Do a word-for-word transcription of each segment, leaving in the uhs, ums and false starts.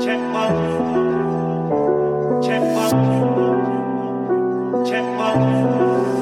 Check bump. Check bump. Check bump.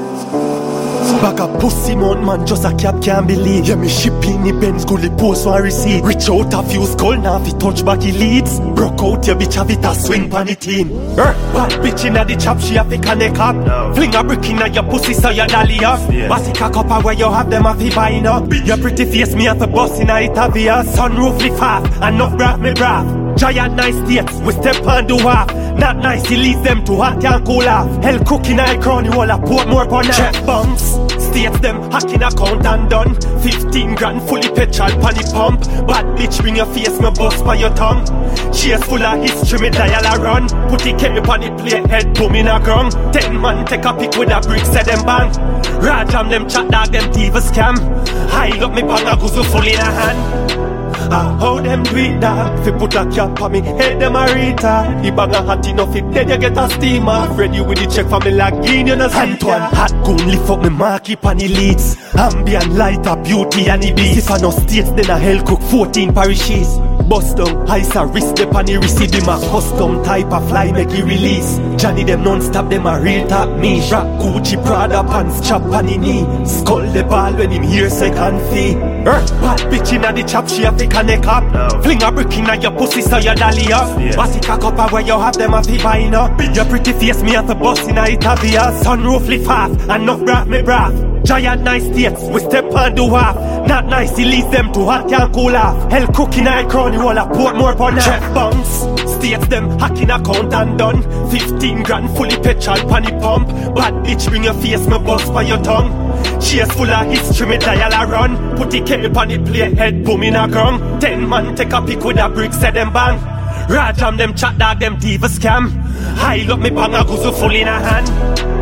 Bag a pussy mount man, just a cap can't believe. Yeah, me shipping the Benz, gully post one receipt. Reach out a few skull, now fi touch baggy leads. Broke out your bitch, have it a swing pan the team. Er, bad bitch inna the chop, she have to connect up. No. Fling a brick inna your pussy so you dolly up. Yeah. Bossy cock up where you have them a fi buying up. Your pretty face, me have to bust inna it have ya. Sunroof lift half, enough breath me breath. Giant nice states, we step and do half. Not nice, he leads them to hot and cool off. Hell cooking I crown you all a port more pon check bumps. States them hacking account and done. Fifteen grand fully petrol pan the pump. Bad bitch bring your face, me bust by your tongue. Cheers full of history, me dial a run. Put the kettle on the plate, head boom in a ground. Ten man take a pick with a brick, set them bang. Rajam them chat dog, them thievers scam. High up me bang a guzzle full in a hand. Ah, how them do it that? Fi put a cap on me, head them a retard. The bang a hot enough, it then you get a steamer. Ready with the check for me like in you know Antoine, hot gun lift up me marky pan the leads. Ambient light up beauty and the beast. If I no states, then a hell cook fourteen parishes. Bust down, ice a wrist the pan the receipt. Them a custom type of fly make it release. Johnny them non-stop, them a real top me. Rock Gucci Prada pants chop on the knee. Skull the ball when him hear second fee. Er, bad bitch inna the chop, she have to connect up. No. Fling a brick inna your pussy so you dolly up. Yeah. Bossy cock up where you have them a fi buying up. Your pretty face, me have to bust inna it have ya. Sunroof lift half, enough breath me breath. Giant nice states, we step and do half. Not nice, he leads them to hot can't cool off. Hell cooking I crown you all a port more pon check bounce. States them hacking account and done. Fifteen grand fully petrol pan the pump. Bad bitch bring your face, me bust by your tongue. Cheers full of history, me dial a run. Put the kettle on the plate, head boom in a ground. Ten man take a pick with a brick, set them bang. Rajam them chat dog, them thievers scam. High up me bang a guzzle full in a hand.